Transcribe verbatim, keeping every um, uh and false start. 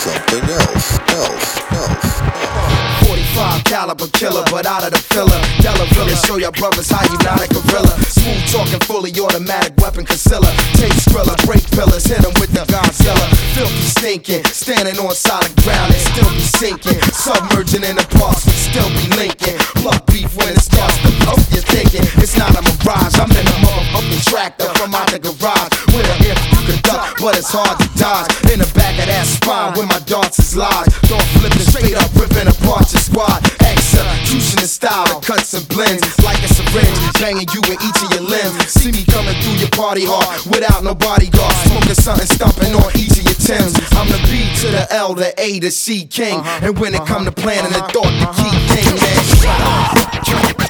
something else, else, else. forty-five caliber killer, but out of the filler. Delavilla, show your brothers how you not a gorilla. Smooth talking, fully automatic weapon concealer. Take Skrilla, break pillars, hit them with the Godzilla. Filthy stinking, standing on solid ground and still be sinking. Submerging in the parks, but still be linking. Pluck beef when it starts to blow. You're thinking it's not a mirage. I'm in a motherfucking tractor from out the garage with a if you can duck, but it's hard to dodge. In the back of that spine where my darts is lodged. Don't flip it straight up, ripping apart your squad. Execution in style that cuts and blends like a syringe, banging you in each of your limbs. See me coming through your party hard without no bodyguard, smoking something, stomping on each of your Timbs. I'm the B to the L, the A to C king, and when it come to planning the thought, the key thing, man.